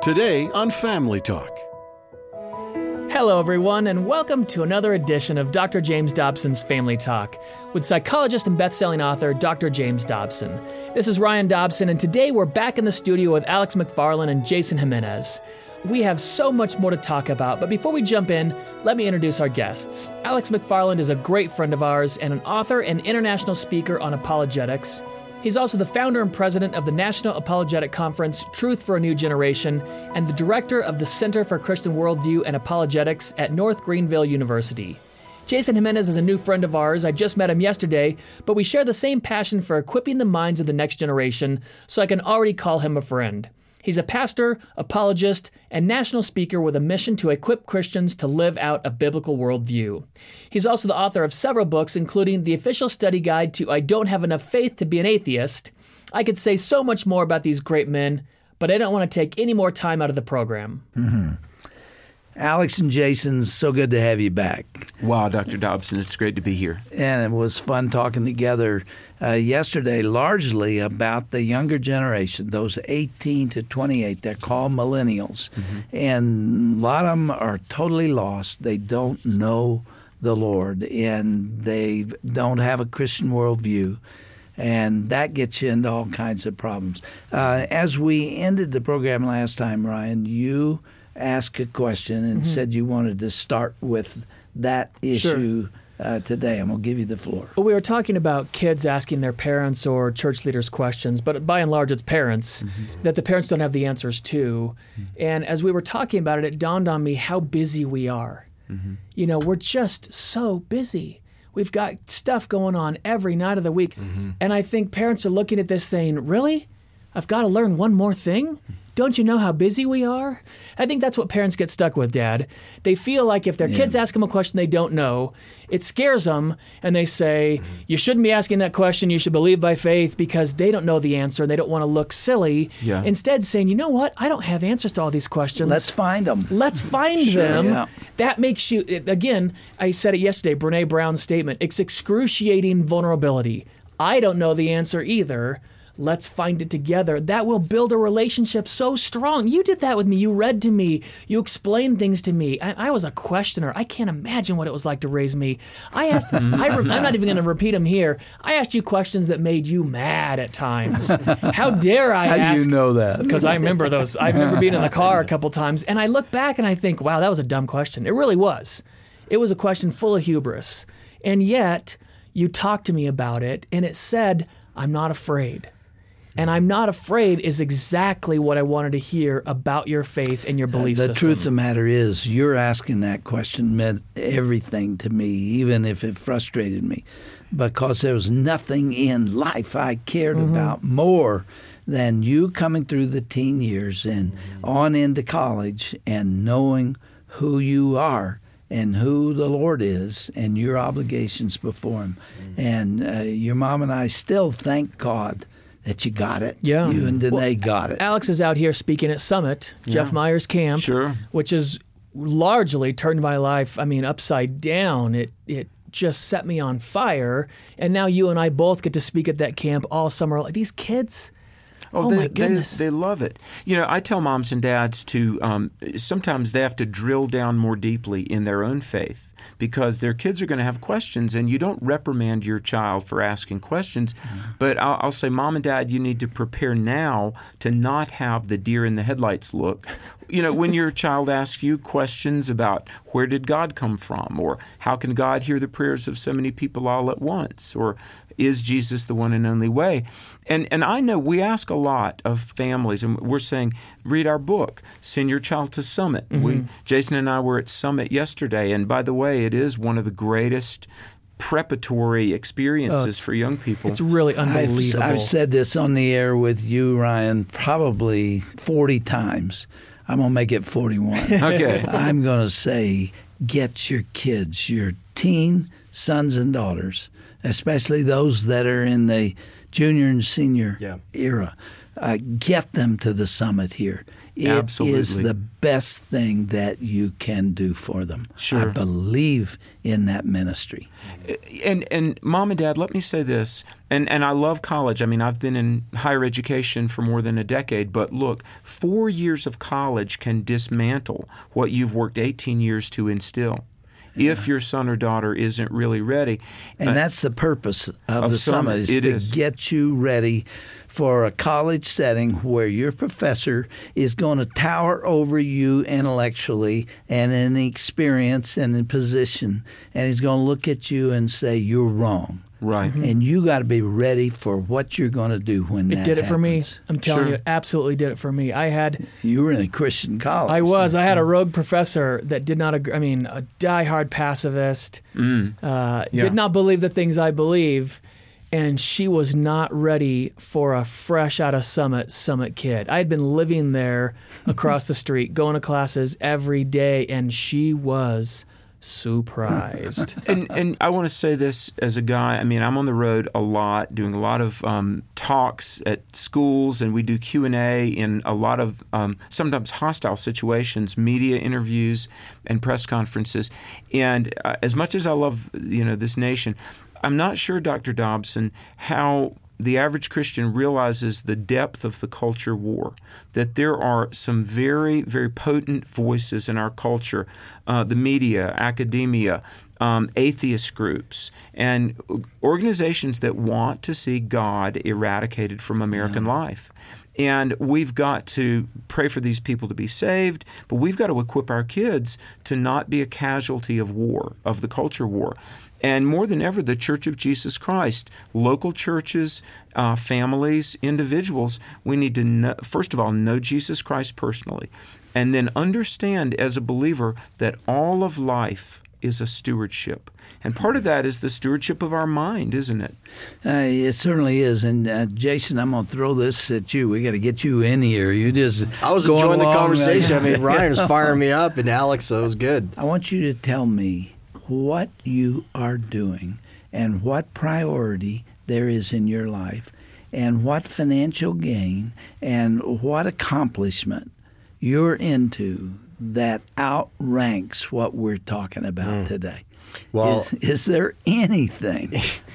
Today on Family Talk. Hello, everyone, and welcome to another edition of Dr. James Dobson's Family Talk with psychologist and best-selling author Dr. James Dobson. This is Ryan Dobson, and today we're back in the studio with Alex McFarland and Jason Jimenez. We have so much more to talk about, but before we jump in, let me introduce our guests. Alex McFarland is a great friend of ours and an author and international speaker on apologetics. He's also the founder and president of the National Apologetic Conference, Truth for a New Generation, and the director of the Center for Christian Worldview and Apologetics at North Greenville University. Jason Jimenez is a new friend of ours. I just met him yesterday, but we share the same passion for equipping the minds of the next generation, so I can already call him a friend. He's a pastor, apologist, and national speaker with a mission to equip Christians to live out a biblical worldview. He's also the author of several books, including the official study guide to I Don't Have Enough Faith to Be an Atheist. I could say so much more about these great men, but I don't want to take any more time out of the program. Alex and Jason, so good to have you back. Wow, Dr. Dobson, it's great to be here. And it was fun talking together yesterday largely about the younger generation, those 18 to 28. They're called millennials. And a lot of them are totally lost. They don't know the Lord, and they don't have a Christian worldview. And that gets you into all kinds of problems. As we ended the program last time, Ryan, you asked a question and said you wanted to start with that issue today. I'm going to give you the floor. Well, we were talking about kids asking their parents or church leaders questions, but by and large it's parents, that the parents don't have the answers to. And as we were talking about it, it dawned on me how busy we are. You know, we're just so busy. We've got stuff going on every night of the week. And I think parents are looking at this saying, really? I've got to learn one more thing? Don't you know how busy we are? I think that's what parents get stuck with, Dad. They feel like if their kids ask them a question they don't know, it scares them, and they say, you shouldn't be asking that question, you should believe by faith, because they don't know the answer, they don't want to look silly. Instead saying, you know what, I don't have answers to all these questions. Let's find them. Let's find them. That makes you, again, I said it yesterday, Brene Brown's statement, it's excruciating vulnerability. I don't know the answer either. Let's find it together. That will build a relationship so strong. You did that with me. You read to me. You explained things to me. I was a questioner. I can't imagine what it was like to raise me. I asked, I'm not even going to repeat them here. I asked you questions that made you mad at times. How dare I ask? How do you know that? Because I remember those. I remember being in the car a couple times, and I look back and I think, wow, that was a dumb question. It really was. It was a question full of hubris. And yet, you talked to me about it, and it said, I'm not afraid. And I'm not afraid is exactly what I wanted to hear about your faith and your belief system. The truth of the matter is, you're asking that question meant everything to me, even if it frustrated me, because there was nothing in life I cared about more than you coming through the teen years and on into college and knowing who you are and who the Lord is and your obligations before Him. And your mom and I still thank God that you got it. Yeah. You and Danae got it. Alex is out here speaking at Summit, Jeff Meyer's camp, which has largely turned my life, upside down. It just set me on fire. And now you and I both get to speak at that camp all summer. Like, these kids, my goodness. They love it. You know, I tell moms and dads to, sometimes they have to drill down more deeply in their own faith, because their kids are going to have questions, and you don't reprimand your child for asking questions. But I'll say, Mom and Dad, you need to prepare now to not have the deer in the headlights look. You know, when your child asks you questions about where did God come from, or how can God hear the prayers of so many people all at once, or is Jesus the one and only way? And I know we ask a lot of families, and we're saying, read our book, send your child to Summit. Jason and I were at Summit yesterday, and by the way, it is one of the greatest preparatory experiences for young people. It's really unbelievable. I've said this on the air with you, Ryan, probably 40 times. I'm going to make it 41. Okay. I'm going to say, get your kids, your teen sons and daughters, especially those that are in the junior and senior Yeah. era. Get them to the summit here. It Absolutely. is the best thing that you can do for them. Sure. I believe in that ministry. And Mom and Dad, let me say this, and I love college. I mean, I've been in higher education for more than a decade, but look, 4 years of college can dismantle what you've worked 18 years to instill. If your son or daughter isn't really ready. And that's the purpose of the summit, is to get you ready for a college setting where your professor is going to tower over you intellectually and in experience and in position, and he's going to look at you and say, you're wrong. Right. And you got to be ready for what you're going to do when that happens. It did it for me. I'm telling Sure. you, it absolutely did it for me. You were in a Christian college. I was. I had a rogue professor that did not agree. I mean, a diehard pacifist, did not believe the things I believe, and she was not ready for a fresh out of Summit kid. I had been living there across the street, going to classes every day, and she was surprised. And I want to say this as a guy. I mean, I'm on the road a lot, doing a lot of talks at schools, and we do Q&A in a lot of sometimes hostile situations, media interviews and press conferences. And as much as I love this nation, I'm not sure, Dr. Dobson, how the average Christian realizes the depth of the culture war, that there are some very, very potent voices in our culture, the media, academia, atheist groups, and organizations that want to see God eradicated from American life. And we've got to pray for these people to be saved, but we've got to equip our kids to not be a casualty of war, of the culture war. And more than ever, the Church of Jesus Christ, local churches, families, individuals, we need to know, first of all, know Jesus Christ personally, and then understand as a believer that all of life is a stewardship. And part of that is the stewardship of our mind, isn't it? It certainly is. And Jason, I'm going to throw this at you. We got to get you in here. You just I was going enjoying the along, conversation. I mean, Ryan was firing me up, and Alex, so it was good. I want you to tell me what you are doing and what priority there is in your life and what financial gain and what accomplishment you're into that outranks what we're talking about today. Well, is there anything?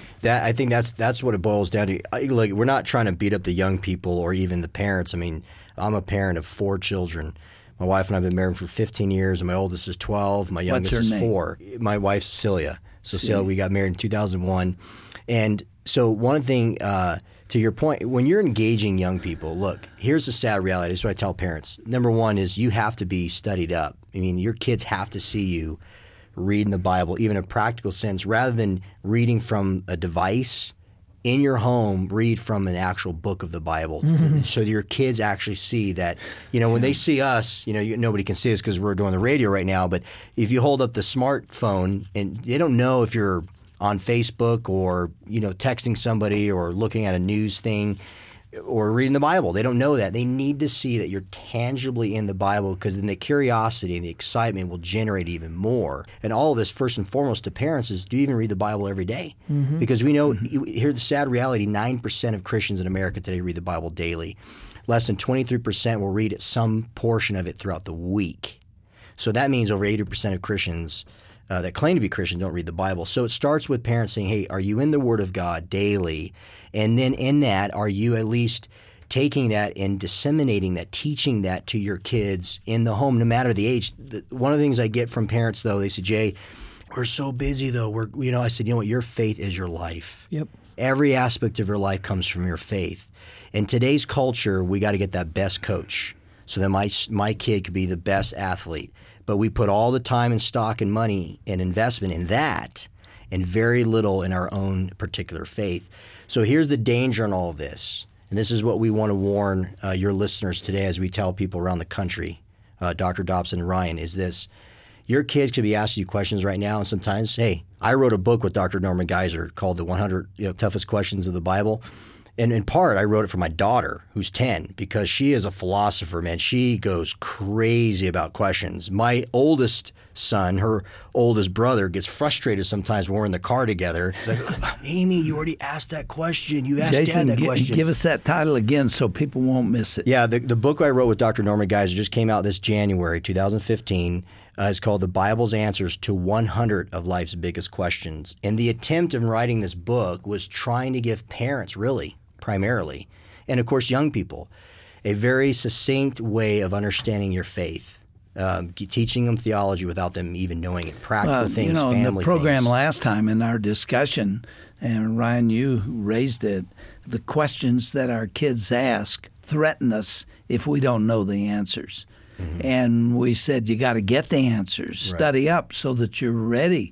I think that's what it boils down to. Look, we're not trying to beat up the young people or even the parents. I mean, I'm a parent of 4 children. My wife and I have been married for 15 years, and my oldest is 12. My youngest is 4. My wife's Celia. So Celia, we got married in 2001. And so one thing, to your point, when you're engaging young people, look, here's the sad reality. This is what I tell parents. Number one is you have to be studied up. I mean, your kids have to see you reading the Bible, even in a practical sense, rather than reading from a device. In your home, read from an actual book of the Bible, so your kids actually see that. When they see us, nobody can see us because we're doing the radio right now. But if you hold up the smartphone, and they don't know if you're on Facebook or texting somebody or looking at a news thing or reading the Bible, they don't know that. They need to see that you're tangibly in the Bible, because then the curiosity and the excitement will generate even more. And all of this, first and foremost, to parents is, do you even read the Bible every day? Because we know, here's the sad reality, 9% of Christians in America today read the Bible daily. Less than 23% will read some portion of it throughout the week. So that means over 80% of Christians that claim to be Christians don't read the Bible. So it starts with parents saying, hey, are you in the Word of God daily? And then in that, are you at least taking that and disseminating that, teaching that to your kids in the home, no matter the age? One of the things I get from parents, though, they say, Jay, we're so busy, though. I said, what? Your faith is your life. Yep. Every aspect of your life comes from your faith. In today's culture, we got to get that best coach so that my kid could be the best athlete. But we put all the time and stock and money and investment in that and very little in our own particular faith. So here's the danger in all of this. And this is what we want to warn your listeners today as we tell people around the country, Dr. Dobson and Ryan, is this. Your kids could be asking you questions right now, and sometimes, hey, I wrote a book with Dr. Norman Geiser called The 100 Toughest Questions of the Bible. And in part, I wrote it for my daughter, who's 10, because she is a philosopher, man. She goes crazy about questions. My oldest son, her oldest brother, gets frustrated sometimes when we're in the car together. He's like, Amy, you already asked that question. You asked Jason, Dad that question. Give us that title again so people won't miss it. Yeah, the book I wrote with Dr. Norman Geisler just came out this January 2015. It's called The Bible's Answers to 100 of Life's Biggest Questions. And the attempt in writing this book was trying to give parents, really, primarily, and of course young people, a very succinct way of understanding your faith, teaching them theology without them even knowing it, practical things, family in the program things. last time in our discussion, and Ryan, you raised it, the questions that our kids ask threaten us if we don't know the answers. Mm-hmm. And we said you got to get the answers, study up so that you're ready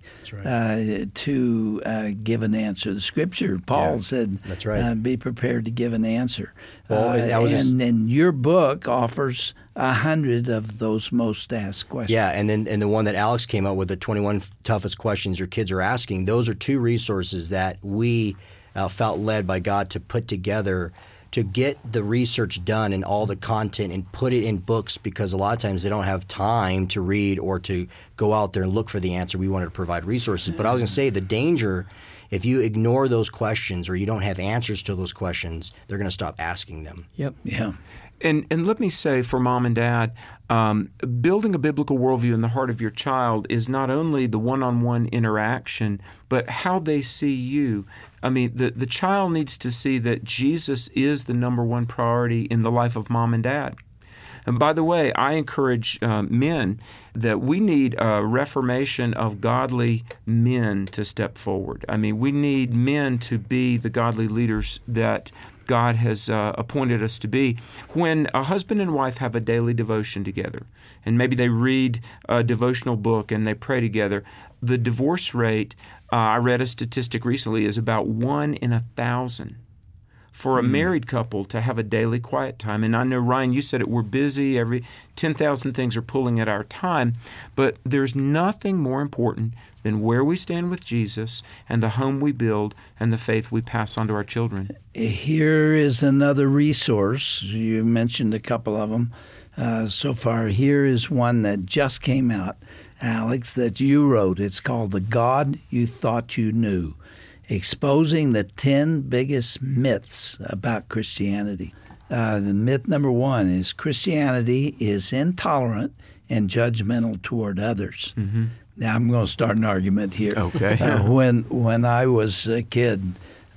to give an answer. The Scripture, Paul said, that's right. Be prepared to give an answer. Well, and your book offers 100 of those most asked questions. Yeah, and the one that Alex came up with, the 21 toughest questions your kids are asking, those are two resources that we felt led by God to put together to get the research done and all the content and put it in books, because a lot of times they don't have time to read or to go out there and look for the answer. We wanted to provide resources. But I was going to say the danger, if you ignore those questions or you don't have answers to those questions, they're going to stop asking them. Yep. Yeah. And let me say, for mom and dad, building a biblical worldview in the heart of your child is not only the one-on-one interaction, but how they see you. I mean, the child needs to see that Jesus is the number one priority in the life of mom and dad. And by the way, I encourage men that we need a reformation of godly men to step forward. I mean, we need men to be the godly leaders that God has appointed us to be. When a husband and wife have a daily devotion together, and maybe they read a devotional book and they pray together, the divorce rate, I read a statistic recently, is about 1 in 1,000. For a married couple to have a daily quiet time. And I know, Ryan, you said it, we're busy, every 10,000 things are pulling at our time, but there's nothing more important than where we stand with Jesus and the home we build and the faith we pass on to our children. Here is another resource. You mentioned a couple of them so far. Here is one that just came out, Alex, that you wrote. It's called The God You Thought You Knew: Exposing the 10 Biggest Myths About Christianity. The myth number 1 is Christianity is intolerant and judgmental toward others. Mm-hmm. Now, I'm going to start an argument here. Okay. When I was a kid,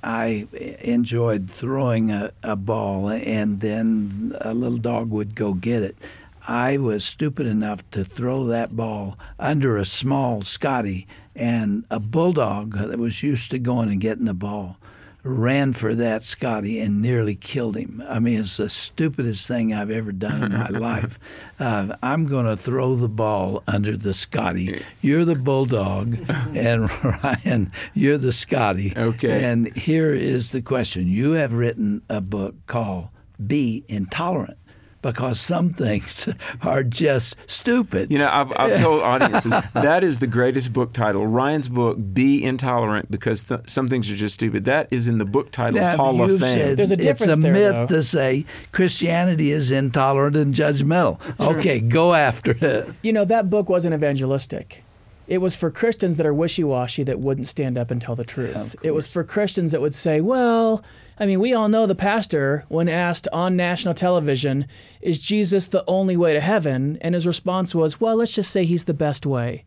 I enjoyed throwing a ball, and then a little dog would go get it. I was stupid enough to throw that ball under a small Scotty, and a bulldog that was used to going and getting the ball ran for that Scotty and nearly killed him. I mean, it's the stupidest thing I've ever done in my life. I'm going to throw the ball under the Scotty. You're the bulldog, and Ryan, you're the Scotty. Okay. And here is the question. You have written a book called Be Intolerant, because some things are just stupid. You know, I've told audiences that is the greatest book title. Ryan's book, Be Intolerant, because some things are just stupid. That is in the book title Hall of Fame. There's a difference it's a there, myth though. to say Christianity is intolerant and judgmental. Sure. Okay, go after it. You know, that book wasn't evangelistic. It was for Christians that are wishy-washy, that wouldn't stand up and tell the truth. It was for Christians that would say, well, I mean, we all know the pastor, when asked on national television, is Jesus the only way to heaven? And his response was, well, let's just say he's the best way.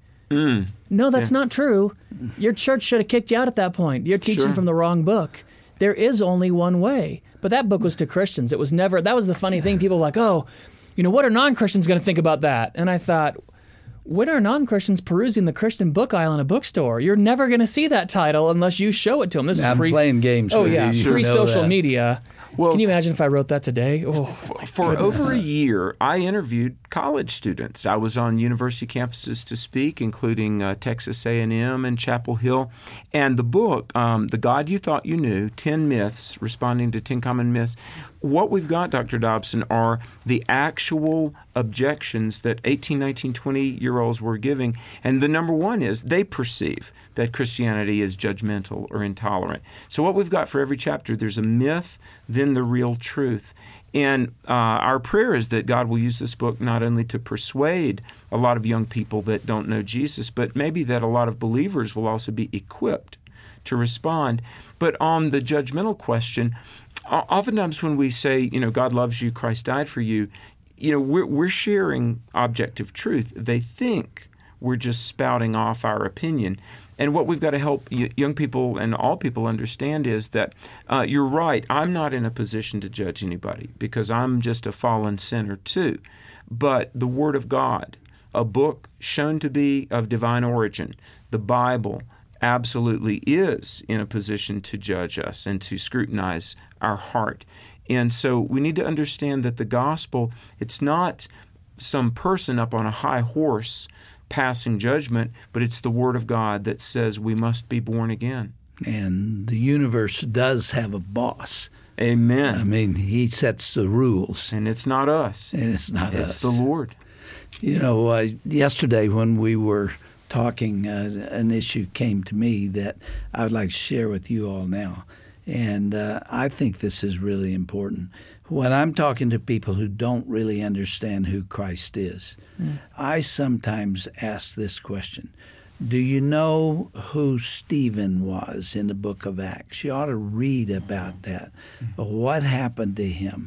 No, that's not true. Your church should have kicked you out at that point. You're teaching from the wrong book. There is only one way. But that book was to Christians. It was never, that was the funny thing. People were like, oh, you know, what are non-Christians going to think about that? And I thought, when are non-Christians perusing the Christian book aisle in a bookstore? You're never going to see that title unless you show it to them. This is playing games. Oh, with yeah, you. pre-social media. Well, can you imagine if I wrote that today? Oh, for over a year, I interviewed college students. I was on university campuses to speak, including Texas A&M and Chapel Hill. And the book, The God You Thought You Knew, 10 Myths, Responding to 10 Common Myths, what we've got, Dr. Dobson, are the actual objections that 18, 19, 20-year roles we're giving. And the number one is they perceive that Christianity is judgmental or intolerant. So what we've got for every chapter, there's a myth, then the real truth. And our prayer is that God will use this book not only to persuade a lot of young people that don't know Jesus, but maybe that a lot of believers will also be equipped to respond. But on the judgmental question, oftentimes when we say, God loves you, Christ died for you, we're sharing objective truth. They think we're just spouting off our opinion. And what we've got to help young people and all people understand is that you're right, I'm not in a position to judge anybody because I'm just a fallen sinner too. But the Word of God, a book shown to be of divine origin, the Bible, absolutely is in a position to judge us and to scrutinize our heart. And so we need to understand that the gospel, it's not some person up on a high horse passing judgment, but it's the Word of God that says we must be born again. And the universe does have a boss. Amen. I mean, he sets the rules. And it's not us. And it's not us. It's the Lord. Yesterday when we were talking, an issue came to me that I would like to share with you all now. And I think this is really important. When I'm talking to people who don't really understand who Christ is, I sometimes ask this question. Do you know who Stephen was in the book of Acts? You ought to read about that. What happened to him?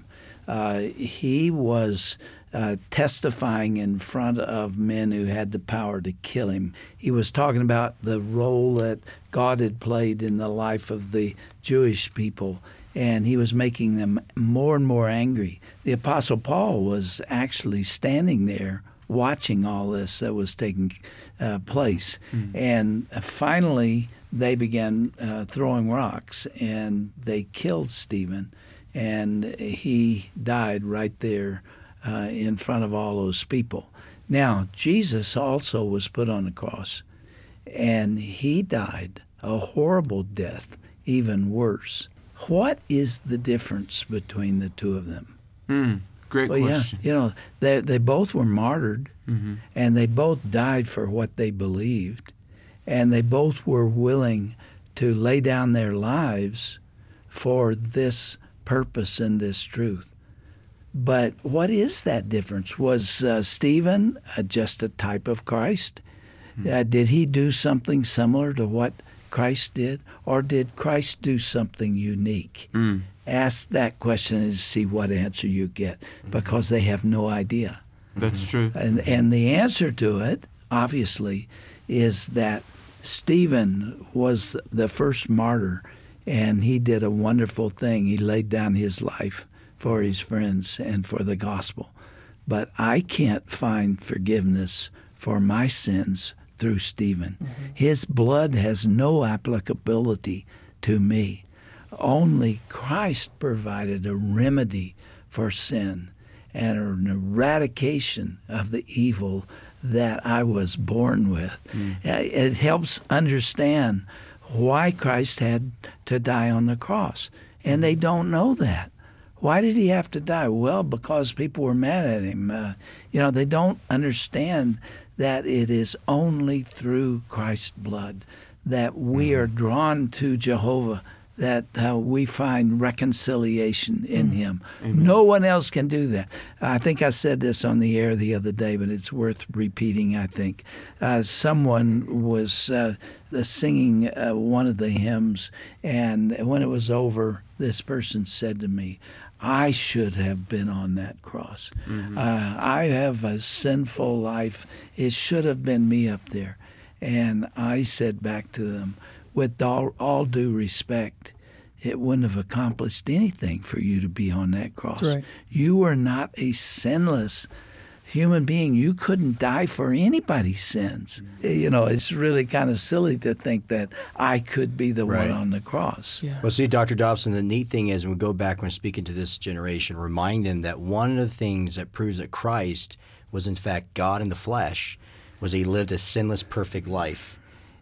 He was testifying in front of men who had the power to kill him. He was talking about the role that God had played in the life of the Jewish people, and he was making them more and more angry. The Apostle Paul was actually standing there watching all this that was taking place. And finally, they began throwing rocks, and they killed Stephen, and he died right there in front of all those people. Now, Jesus also was put on the cross, and he died a horrible death, even worse. What is the difference between the two of them? Great question. Yeah, they both were martyred, and they both died for what they believed, and they both were willing to lay down their lives for this purpose and this truth. But what is that difference? Was Stephen just a type of Christ? Did he do something similar to what Christ did? Or did Christ do something unique? Ask that question and see what answer you get, because they have no idea. That's true. And the answer to it, obviously, is that Stephen was the first martyr, and he did a wonderful thing. He laid down his life for his friends and for the gospel. But I can't find forgiveness for my sins through Stephen. His blood has no applicability to me. Only Christ provided a remedy for sin and an eradication of the evil that I was born with. It helps understand why Christ had to die on the cross. And they don't know that. Why did he have to die? Well, because people were mad at him. They don't understand that it is only through Christ's blood that we are drawn to Jehovah, that we find reconciliation in him. Amen. No one else can do that. I think I said this on the air the other day, but it's worth repeating, I think. Someone was singing one of the hymns, and when it was over, this person said to me, I should have been on that cross. I have a sinful life. It should have been me up there. And I said back to them, with all due respect, it wouldn't have accomplished anything for you to be on that cross. That's right. You were not a sinless human being. You couldn't die for anybody's sins. It's really kind of silly to think that I could be the one on the cross. Yeah. Well, see, Dr. Dobson, the neat thing is when we go back when speaking to this generation, remind them that one of the things that proves that Christ was in fact God in the flesh was he lived a sinless, perfect life.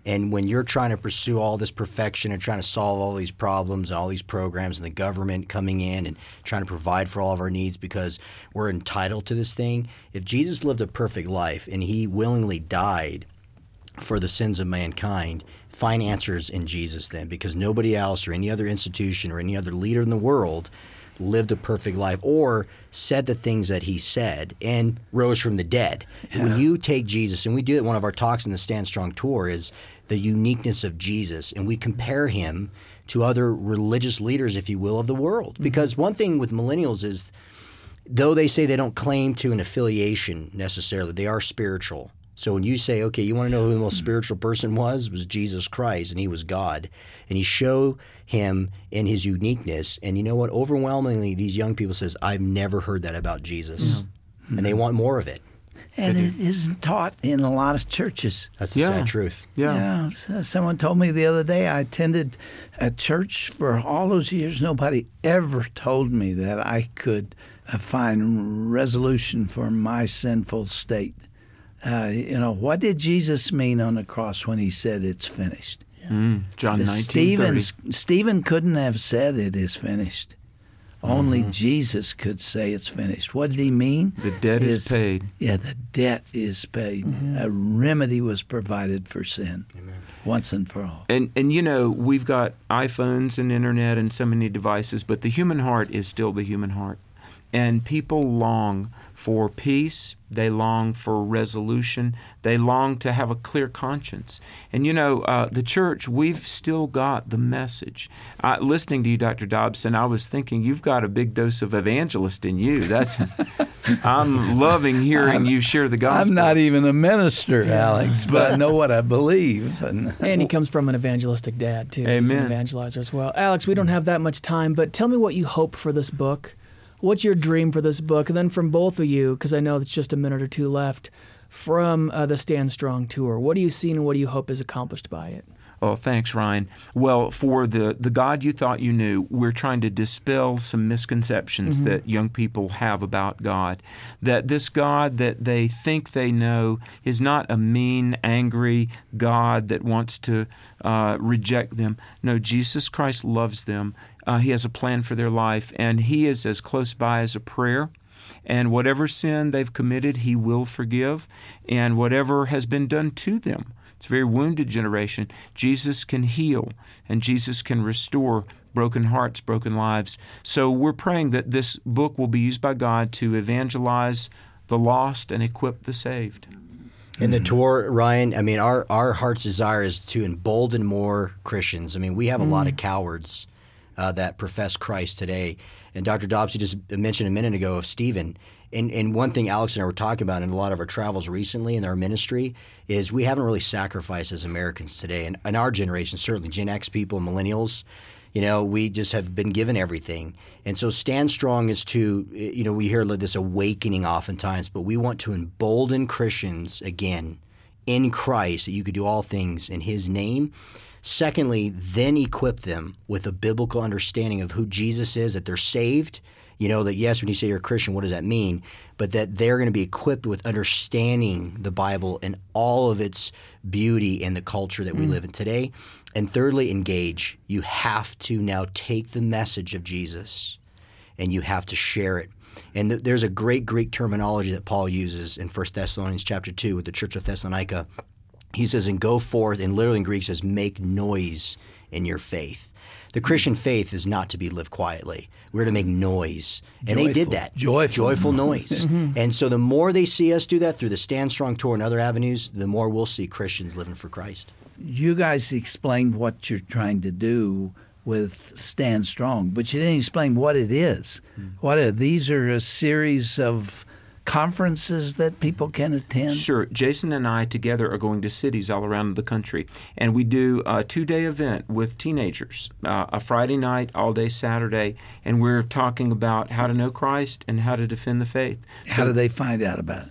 And when you're trying to pursue all this perfection and trying to solve all these problems and all these programs and the government coming in and trying to provide for all of our needs because we're entitled to this thing, if Jesus lived a perfect life and he willingly died for the sins of mankind, find answers in Jesus then, because nobody else or any other institution or any other leader in the world lived a perfect life or said the things that he said and rose from the dead. Yeah. When you take Jesus, and we do it, one of our talks in the Stand Strong Tour is the uniqueness of Jesus, and we compare him to other religious leaders, if you will, of the world. Mm-hmm. Because one thing with millennials is, though they say they don't claim to an affiliation necessarily, they are spiritual. So when you say, okay, you want to know who the most spiritual person was Jesus Christ, and he was God. And you show him in his uniqueness. And you know what? Overwhelmingly, these young people says, I've never heard that about Jesus. Mm-hmm. And they want more of it. And it isn't taught in a lot of churches. That's the sad truth. Yeah. Someone told me the other day, I attended a church for all those years. Nobody ever told me that I could find resolution for my sinful state. What did Jesus mean on the cross when he said it's finished? Yeah. John 19:30. Stephen couldn't have said it is finished. Only Jesus could say it's finished. What did he mean? The debt is paid. Yeah, the debt is paid. Mm-hmm. A remedy was provided for sin. Amen. Once and for all. And we've got iPhones and internet and so many devices, but the human heart is still the human heart. And people long for peace. They long for resolution. They long to have a clear conscience. And the church, we've still got the message. Listening to you, Dr. Dobson, I was thinking you've got a big dose of evangelist in you. I'm loving hearing you share the gospel. I'm not even a minister, Alex, but I know what I believe. And he comes from an evangelistic dad, too. Amen. He's an evangelizer as well. Alex, we don't have that much time, but tell me what you hope for this book. What's your dream for this book? And then from both of you, because I know it's just a minute or two left, from the Stand Strong Tour, what do you see and what do you hope is accomplished by it? Oh, thanks, Ryan. Well, for the God you thought you knew, we're trying to dispel some misconceptions that young people have about God. That this God that they think they know is not a mean, angry God that wants to reject them. No, Jesus Christ loves them. He has a plan for their life, and he is as close by as a prayer. And whatever sin they've committed, he will forgive. And whatever has been done to them, it's a very wounded generation, Jesus can heal, and Jesus can restore broken hearts, broken lives. So we're praying that this book will be used by God to evangelize the lost and equip the saved. In the tour, Ryan, I mean, our heart's desire is to embolden more Christians. I mean, we have a lot of cowards that profess Christ today. And Dr. Dobson just mentioned a minute ago of Stephen. And one thing Alex and I were talking about in a lot of our travels recently in our ministry is we haven't really sacrificed as Americans today. And in our generation, certainly Gen X people and millennials, we just have been given everything. And so Stand Strong is to, we hear this awakening oftentimes, but we want to embolden Christians again in Christ that you could do all things in his name. Secondly, then equip them with a biblical understanding of who Jesus is, that they're saved. That yes, when you say you're a Christian, what does that mean? But that they're going to be equipped with understanding the Bible and all of its beauty in the culture that we live in today. And thirdly, engage. You have to now take the message of Jesus and you have to share it. And there's a great Greek terminology that Paul uses in 1 Thessalonians chapter 2 with the church of Thessalonica. He says, and go forth, and literally in Greek says, make noise in your faith. The Christian faith is not to be lived quietly. We're to make noise. And they did that. Joyful noise. And so the more they see us do that through the Stand Strong Tour and other avenues, the more we'll see Christians living for Christ. You guys explained what you're trying to do with Stand Strong, but you didn't explain what it is. These are a series of conferences that people can attend? Sure. Jason and I together are going to cities all around the country, and we do a 2-day event with teenagers, a Friday night, all day Saturday, and we're talking about how to know Christ and how to defend the faith. How do they find out about it?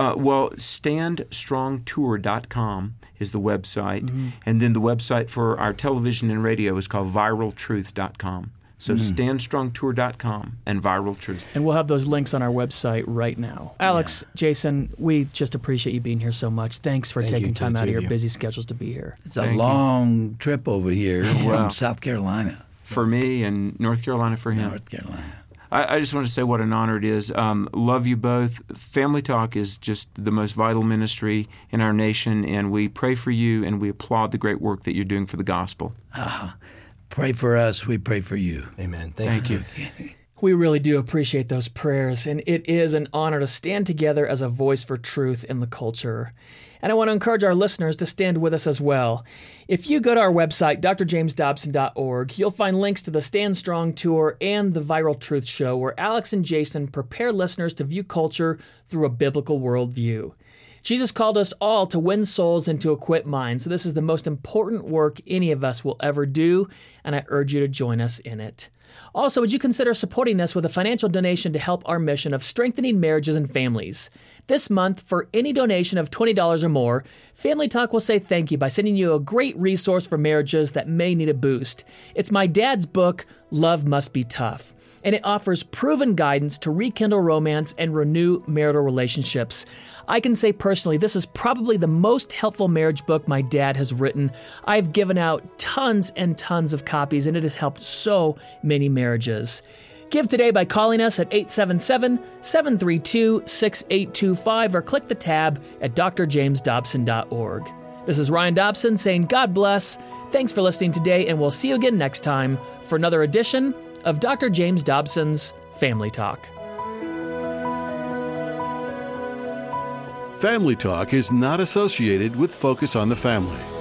StandStrongTour.com is the website, and then the website for our television and radio is called ViralTruth.com. So StandStrongTour.com and Viral Truth. And we'll have those links on our website right now. Alex, Jason, we just appreciate you being here so much. Thanks for taking time out of your busy schedules to be here. It's a long trip over here from South Carolina. For me and North Carolina for him. North Carolina. I just want to say what an honor it is. Love you both. Family Talk is just the most vital ministry in our nation, and we pray for you, and we applaud the great work that you're doing for the gospel. Pray for us. We pray for you. Amen. Thank you. We really do appreciate those prayers, and it is an honor to stand together as a voice for truth in the culture. And I want to encourage our listeners to stand with us as well. If you go to our website, drjamesdobson.org, you'll find links to the Stand Strong Tour and the Viral Truth Show, where Alex and Jason prepare listeners to view culture through a biblical worldview. Jesus called us all to win souls and to equip minds, so this is the most important work any of us will ever do, and I urge you to join us in it. Also, would you consider supporting us with a financial donation to help our mission of strengthening marriages and families? This month, for any donation of $20 or more, Family Talk will say thank you by sending you a great resource for marriages that may need a boost. It's my dad's book, Love Must Be Tough, and it offers proven guidance to rekindle romance and renew marital relationships. I can say personally, this is probably the most helpful marriage book my dad has written. I've given out tons and tons of copies, and it has helped so many marriages. Give today by calling us at 877-732-6825 or click the tab at drjamesdobson.org. This is Ryan Dobson saying God bless. Thanks for listening today, and we'll see you again next time for another edition of Dr. James Dobson's Family Talk. Family Talk is not associated with Focus on the Family.